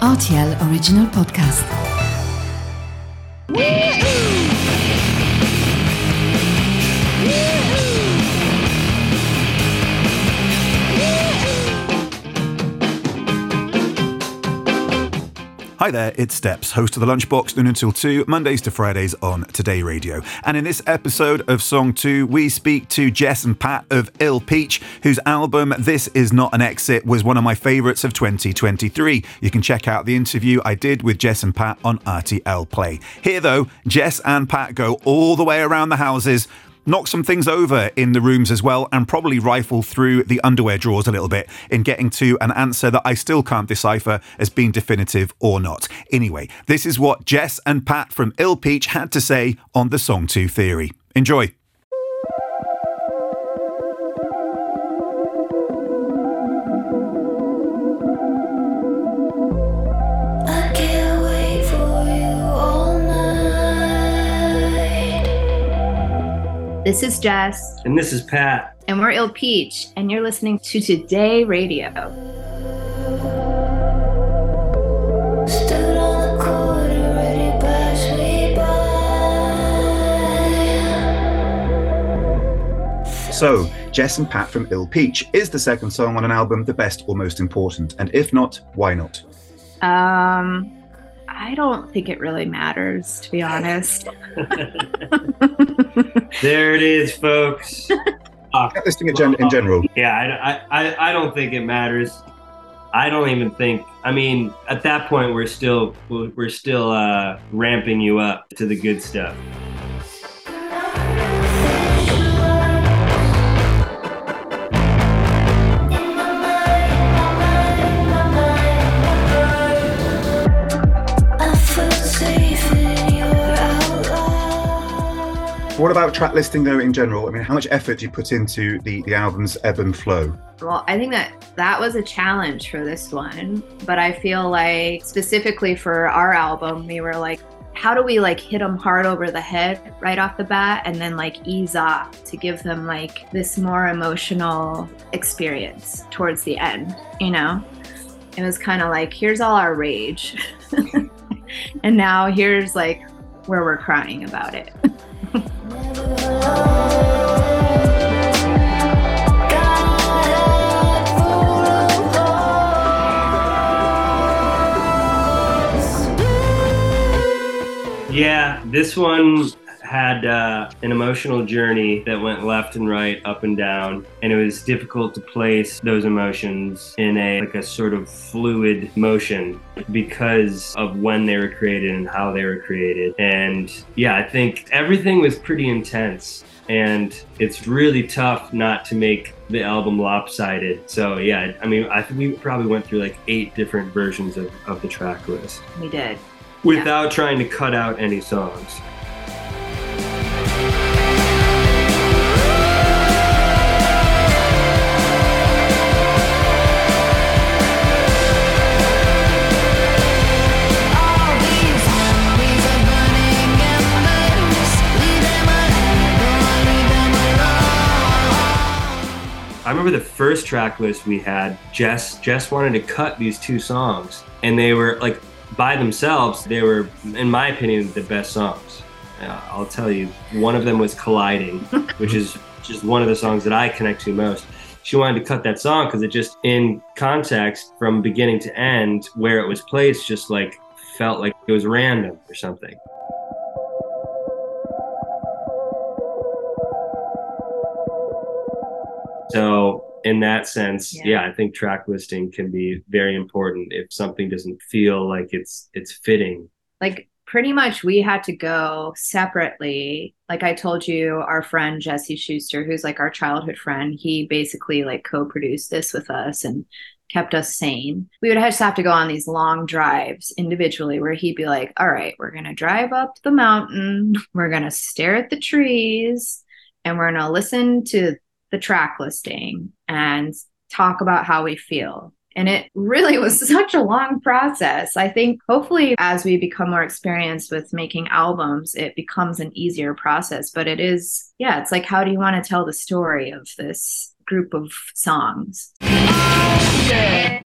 RTL Original Podcast. Hi there, it's Steps, host of The Lunchbox, noon until 2, Mondays to Fridays on Today Radio. And in this episode of Song 2, we speak to Jess and Pat of Ill Peach, whose album This Is Not an Exit was one of my favourites of 2023. You can check out the interview I did with Jess and Pat on RTL Play. Here though, Jess and Pat go all the way around the houses, knock some things over in the rooms as well, and probably rifle through the underwear drawers a little bit in getting to an answer that I still can't decipher as being definitive or not. Anyway, this is what Jess and Pat from Ill Peach had to say on the Song 2 theory. Enjoy. This is Jess. And this is Pat. And we're Ill Peach. And you're listening to Today Radio. So, Jess and Pat from Ill Peach. Is the second song on an album the best or most important? And if not, why not? I don't think it really matters, to be honest. There it is, folks. Listing in general. Yeah, I don't think it matters. I don't even think. I mean, at that point, we're still ramping you up to the good stuff. What about track listing though in general? I mean, how much effort do you put into the album's ebb and flow? Well, I think that was a challenge for this one, but I feel like specifically for our album, we were like, how do we like hit them hard over the head right off the bat and then like ease off to give them like this more emotional experience towards the end, you know? It was kind of like, here's all our rage. And now here's like where we're crying about it. Yeah, this one had an emotional journey that went left and right, up and down, and it was difficult to place those emotions in a sort of fluid motion because of when they were created and how they were created. And yeah, I think everything was pretty intense, and it's really tough not to make the album lopsided. So yeah, I mean, I think we probably went through like 8 different versions of the track list. We did. Without trying to cut out any songs. I remember the first track list we had, Jess wanted to cut these 2 songs, and they were like, by themselves, they were, in my opinion, the best songs. I'll tell you, one of them was Colliding, which is just one of the songs that I connect to most. She wanted to cut that song because it just, in context, from beginning to end, where it was placed, just like felt like it was random or something. So in that sense, yeah, I think track listing can be very important if something doesn't feel like it's fitting. Like pretty much we had to go separately. Like I told you, our friend Jesse Schuster, who's like our childhood friend, he basically like co-produced this with us and kept us sane. We would just have to go on these long drives individually where he'd be like, all right, we're going to drive up the mountain. We're going to stare at the trees and we're going to listen to the track listing and talk about how we feel. And it really was such a long process. I think hopefully as we become more experienced with making albums, it becomes an easier process. But it is, yeah, it's like, how do you want to tell the story of this group of songs?